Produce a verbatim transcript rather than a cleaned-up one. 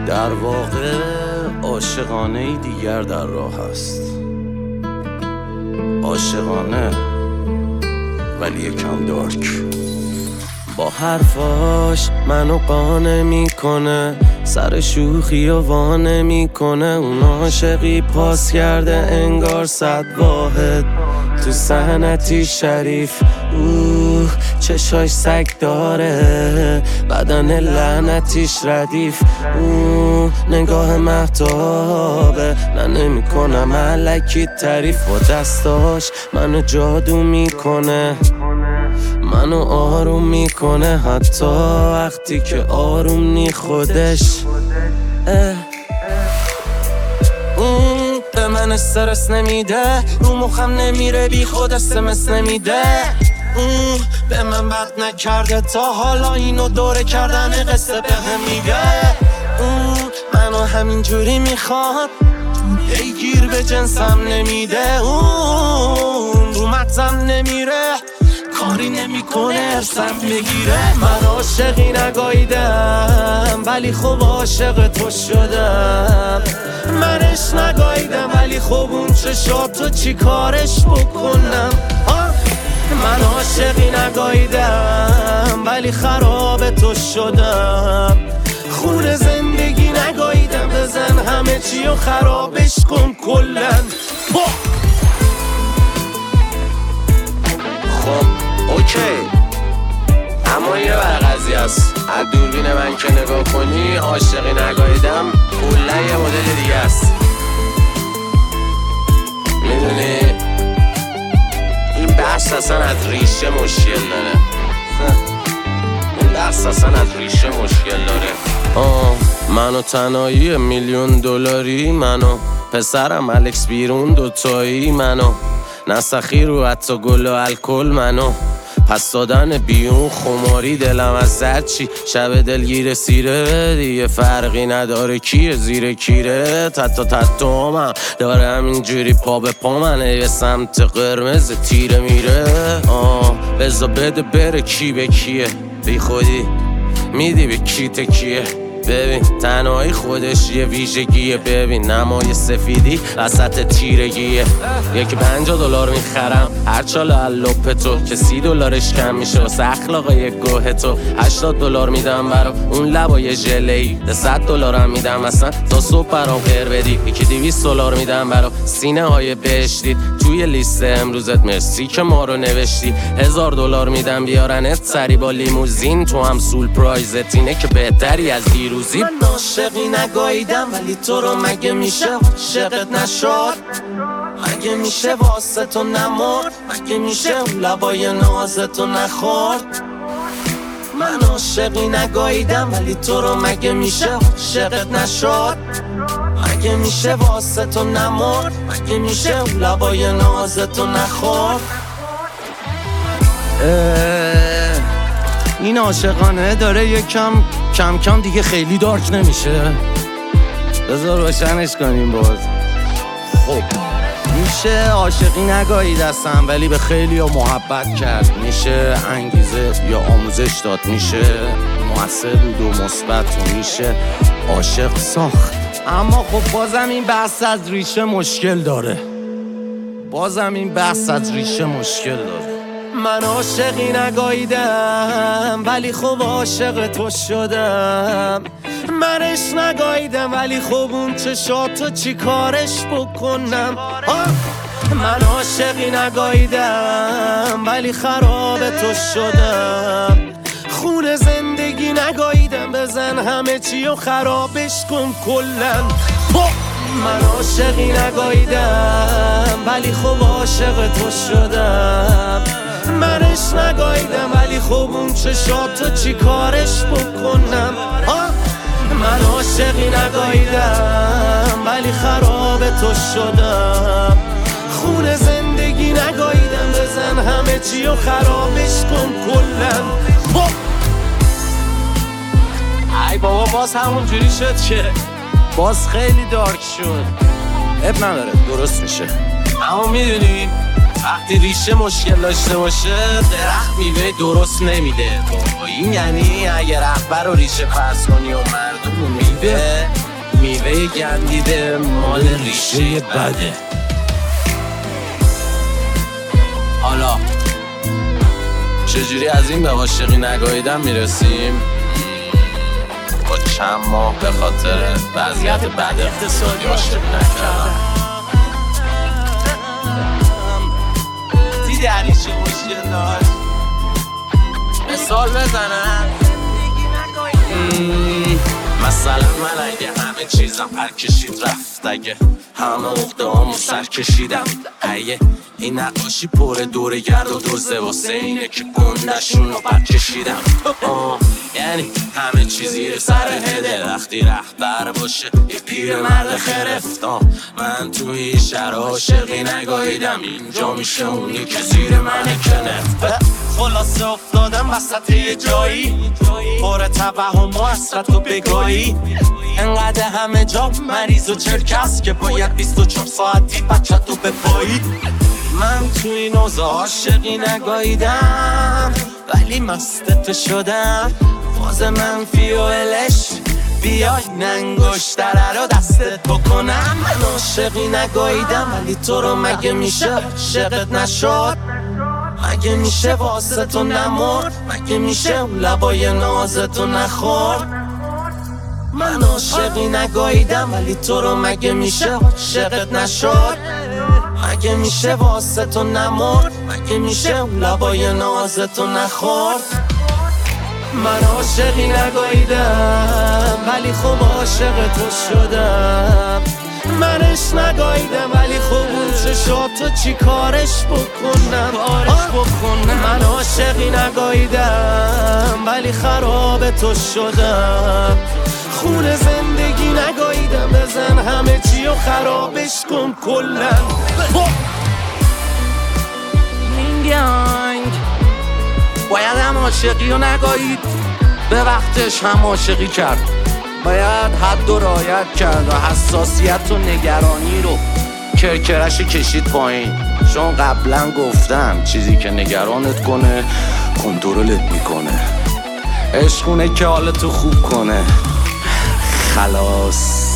در واقع عاشقانه دیگر در راه است. عاشقانه ولی یکم دارک. با حرفاش منو قانع میکنه، سر شوخی و وانه میکنه. اون عاشقی پاس کرده انگار صد واحد تو صنعتی شریف. اوه چشاش سگ داره، بدن لعنتیش ردیف. اوه نگاه مهتابه، نه نمی کنم الکی تعریف. با دستاش منو جادو میکنه، منو آروم میکنه حتی وقتی که آروم نی خودش. اون به من استرس نمیده، رو مخم نمیره بی خود اسمس نمیده. اون به من بد نکرده تا حالا، اینو دوره کردن قصه به هم میگه. اون منو همینجوری میخواد، ای گیر به جنسم نمیده. اون رو مغزم نمیره، کاری نمیکنه ارسم بگیره. من عاشقی نگاییدم ولی خب عاشق تو شدم. منش نگاییدم ولی خب اون چشاتو چی کارش بکنم. من عاشقی نگاییدم ولی خراب تو شدم. خون زندگی نگاییدم، بزن همه چی و خرابش کن کلن. خب اوکی، اما یه بر قضیه است. از دوربین من که نگاه کنی عاشقی نگاییدم کلا یه مدل دیگه است. میدونی این بحث اصلا از ریشه مشکل داره. این بحث اصلا از ریشه مشکل داره. آه منو تنهایی میلیون دلاری، منو پسرم الکس بیرون دوتایی، منو نسخی رو حتی گل و الکل، منو پس دادن بیون خماری. دلم از زد چی شب دلگیر سیره، دیگه فرقی نداره کیه زیر کیره. تتا تتا من داره همینجوری پا به پا منه، یه سمت قرمز تیره میره. آه بزا بده بره کی به کیه، بی خودی میدی به کی تکیه. ببین تنهایی خودش یه ویژگیه، ببین نمای سفیدی وسط تیرگیه. یکی پنجاه دلار میخرم هر چاله اللوپ تو، که سی دلارش کم میشه واسه اخلاق یک گوه تو. هشتاد دلار میدم برا اون لبای ژله‌ای، ده صد دلارم میدم اصلا تا صبح برام غیر بدی. یکی دویست دلار میدم برا سینه های بهشتید توی لیست امروزت، مرسی که ما رو نوشتی. هزار دلار میدم بیارنت سری با لیموزین، تو هم سول پرایزت اینه که بهتری از دیروزی. من عاشقی نگاییدم ولی تو رو مگه میشه عاشقت نشد؟ مگه میشه واسه تو نمرد؟ مگه میشه اون لبای نازتو نخورد؟ من عاشقی نگاییدم ولی تو رو مگه میشه عاشقت نشد؟ مگه میشه واسه تو نمرد؟ مگه میشه اون لبای نازتو نخورد؟ این عاشقانه داره یکم کم کم دیگه خیلی دارک نمیشه. بذار روشنش کنیم باز. خب میشه عاشقی نگاهی دستم ولی به خیلی ها محبت کرد. میشه انگیزه یا آموزش داد، میشه مؤثر بود و مثبت و میشه عاشق ساخت. اما خب بازم این بحث از ریشه مشکل داره. بازم این بحث از ریشه مشکل داره. من عاشقی نگاییدم ولی خب عاشق تو شدم. منش نگاییدم ولی خب اون چشاتو چی کارش بکنم. من عاشقی نگاییدم ولی خراب تو شدم. خون زندگی نگاییدم، بزن همه چی و خرابش کن کلن. من عاشقی نگاییدم ولی خب عاشق تو شدم. منش نگاییدم ولی خب اون چشاتو چی کارش بکنم. من عاشقی نگاییدم ولی خراب تو شدم. خون زندگی نگاییدم، بزن همه چی و خرابش کن کلن. ای بابا باز همون جوری شد که باز خیلی دارک شد. اب نداره درست میشه. اما میدونی وقتی ریشه مشکل داشته باشه درخت میوه درست نمیده. این یعنی اگه رهبر رو ریشه فرض کنی و مردم رو میوه میوه گندیده مال ریشه بده. حالا چجوری از این به عاشقی نگاهیدن میرسیم؟ با چند ماه به خاطر وضعیت بد اقتصادی عاشقی نکردم. دیدی هریچه مشکل داشت. مثال بزنم مثلا من اگه همه چیزم پر کشید رفت، اگه همه عقده هامو سر کشیدم، اگه این نقاشی پر دوره گرد و دوزه واسه اینه که گندشون رو پر کشیدم. آه یعنی همه چیزی سر هده وقتی رهبر باشه یه پیر مرد خرفت. آه من توی این شهر عاشقی نگاهیدم، اینجا میشه اونی که زیر منه که نفت. خلاصه افتادم وسط یه جایی پر توهم و حسرت و بگاهی، انقدر همه جا مریض و چرکس که باید بیست و چهار ساعتی بچت و بپایی. من توی این اوضاع عاشقی نگاهیدم ولی مستت شدم. فاز منفی و الش بیای ننگشتره رو دستت بکنم. من عاشقی نگاهیدم ولی تو رو مگه میشه عاشقت نشد؟ مگه میشه واسه تو نمرد؟ مگه میشه اون لبای نازتو نخورد؟ من عاشقی نگاهیدم ولی تو رو مگه میشه عاشقت نشد؟ مگه میشه واسه تو نمرد؟ مگه میشه اون لبای نازتو نخورد؟ من عاشقی نگاهیدم ولی خوب عاشق تو شدم. منش نگاهیدم ولی خوب اون چشاتو چی کارش بکنم کارش بکنم. من عاشقی نگاهیدم ولی خراب تو شدم. خون زندگی نگاهیدم بزن همه چی و خرابش کن کلن. این گنگ باید هم عاشقی رو نگاهید به وقتش هم عاشقی کرد. باید حد و رعایت کرد و حساسیت و نگرانی رو کرکرش کشید پایین، چون قبلا گفتم چیزی که نگرانت کنه کنترلت میکنه. عشقونه که حالتو خوب کنه. خلاص.